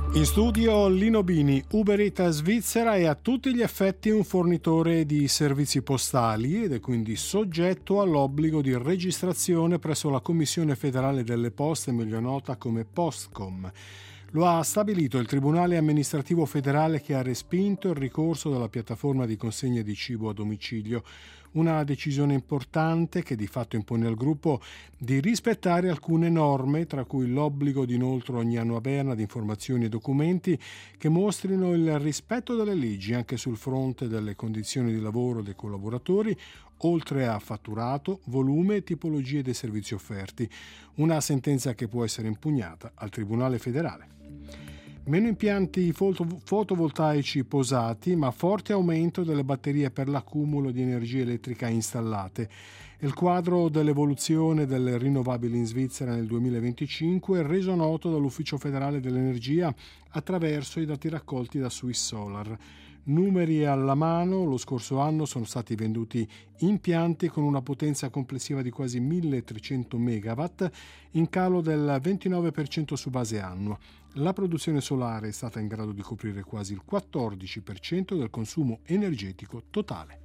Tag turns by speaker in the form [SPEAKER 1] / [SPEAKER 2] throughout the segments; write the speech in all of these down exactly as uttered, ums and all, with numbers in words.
[SPEAKER 1] In studio Lino Bini. Uber Eats Svizzera è a tutti gli effetti un fornitore di servizi postali ed è quindi soggetto all'obbligo di registrazione presso la Commissione federale delle poste, meglio nota come Postcom. Lo ha stabilito il Tribunale amministrativo federale, che ha respinto il ricorso della piattaforma di consegna di cibo a domicilio. Una decisione importante che di fatto impone al gruppo di rispettare alcune norme, tra cui l'obbligo di inoltre ogni anno a Berna di informazioni e documenti che mostrino il rispetto delle leggi anche sul fronte delle condizioni di lavoro dei collaboratori, oltre a fatturato, volume e tipologie dei servizi offerti. Una sentenza che può essere impugnata al Tribunale federale. Meno impianti foto- fotovoltaici posati, ma forte aumento delle batterie per l'accumulo di energia elettrica installate. Il quadro dell'evoluzione delle rinnovabili in Svizzera nel duemilaventicinque è reso noto dall'Ufficio federale dell'energia attraverso i dati raccolti da Swiss Solar. Numeri alla mano, lo scorso anno sono stati venduti impianti con una potenza complessiva di quasi milletrecento megawatt, in calo del ventinove per cento su base annua. La produzione solare è stata in grado di coprire quasi il quattordici per cento del consumo energetico totale.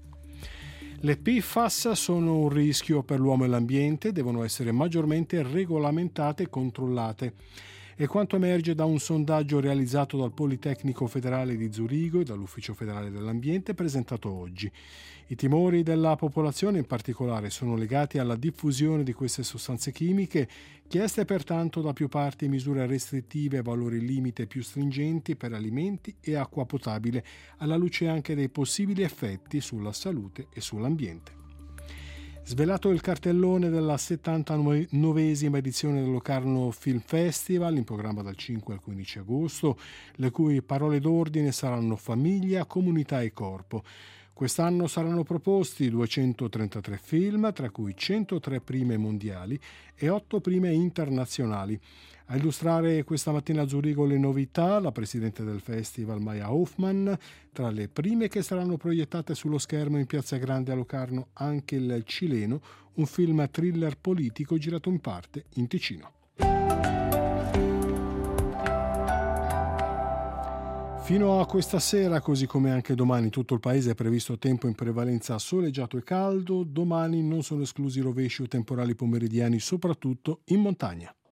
[SPEAKER 1] Le P F A S sono un rischio per l'uomo e l'ambiente, devono essere maggiormente regolamentate e controllate. È quanto emerge da un sondaggio realizzato dal Politecnico Federale di Zurigo e dall'Ufficio Federale dell'Ambiente presentato oggi. I timori della popolazione in particolare sono legati alla diffusione di queste sostanze chimiche, chieste pertanto da più parti misure restrittive e valori limite più stringenti per alimenti e acqua potabile, alla luce anche dei possibili effetti sulla salute e sull'ambiente. Svelato il cartellone della settantanovesima edizione del Locarno Film Festival, in programma dal cinque al quindici agosto, le cui parole d'ordine saranno famiglia, comunità e corpo. Quest'anno saranno proposti duecentotrentatré film, tra cui centotré prime mondiali e otto prime internazionali. A illustrare questa mattina a Zurigo le novità, la presidente del festival Maya Hoffmann. Tra le prime che saranno proiettate sullo schermo in Piazza Grande a Locarno anche il Cileno, un film thriller politico girato in parte in Ticino. Fino a questa sera, così come anche domani, tutto il paese è previsto tempo in prevalenza soleggiato e caldo. Domani non sono esclusi rovesci o temporali pomeridiani, soprattutto in montagna.